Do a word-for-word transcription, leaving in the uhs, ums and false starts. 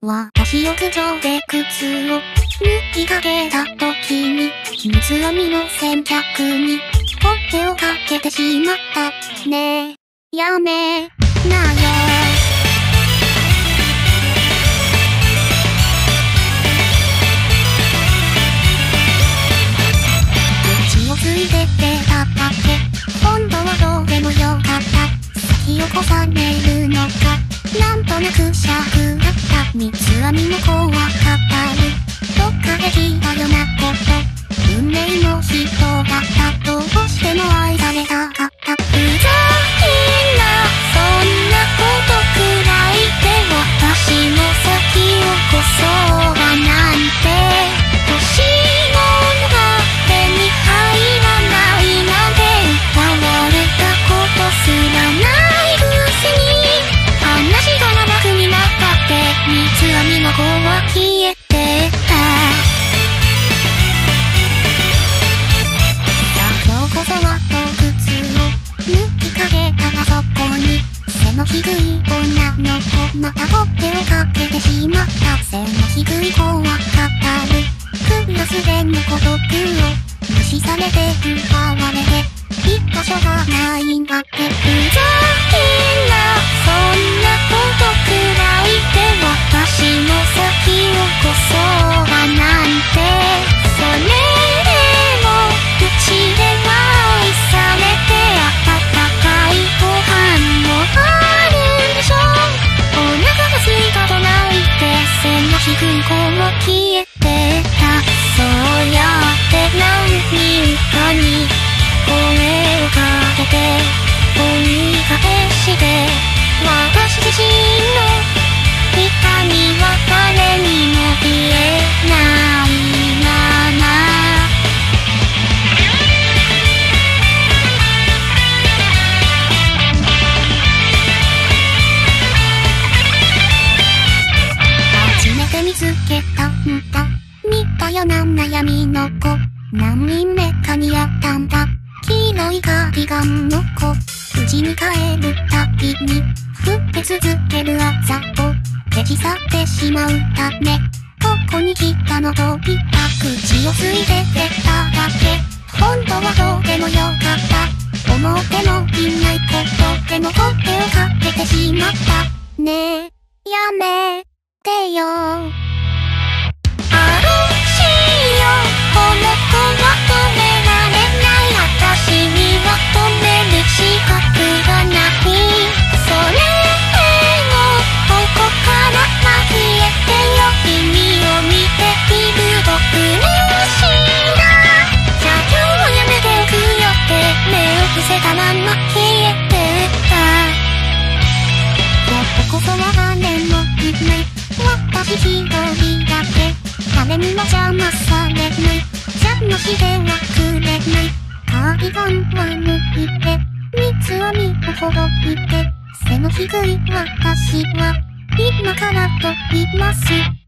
私浴場で靴を脱ぎかけた時に、秘密はみの先客に声をかけてしまった。ねえ、やめなよ。口をついて出ただけ、本当はどうでもよかった。先を越されるのか、なんとなく尺だった。三つ編みの子は語る、どっかで聞いたようなこと。運命の人だった。どうしても愛されたかった。ふざけんな、そんなことくらいで私の先をこそがなんて、欲しいものが手に入らないなんて歌われたことすらないくせに、話が長くになったって三つ編みの子は消えてた。さあ今日こそは洞窟を抜きかけたらそこに背の低い女の子、また声をかけてしまった。背の低い子は語る、クラスでの孤独を無視されて奪われて居場所がないんだって。ふざけんな、そんなことくらいで私の先をこそがなんて、それでもうちでは愛されて温かいご飯もあるでしょ。お腹が空いたと泣いて背の低い子も消えてた。そうやって何かに声をかけて追い返して、私自身の痛みは誰にも消えないまま。初めて見つけたんだ、似たような悩みの子、何人目かに会ったんだ。黄色いカーディガンの子、家に帰るたびに振って続けるあざを消し去ってしまうため、ここに来たのと言った口をついて出ただけ、本当はどうでもよかった。思ってもいないことでも声をかけてしまった。ねえ、やめてよ。あるしよ、この子は止められない。私には止める資格がない。それでもここからは消えてよ。君を見ている僕の死んだ。じゃあ今日はやめておくよって目を伏せたまま消えてた。やっとこそは誰もいない、私一人だけ。誰にも邪魔されない、邪魔してはくれない。カーディガンは抜いて三つ編みをほどいて、背の低い私は今から飛びます。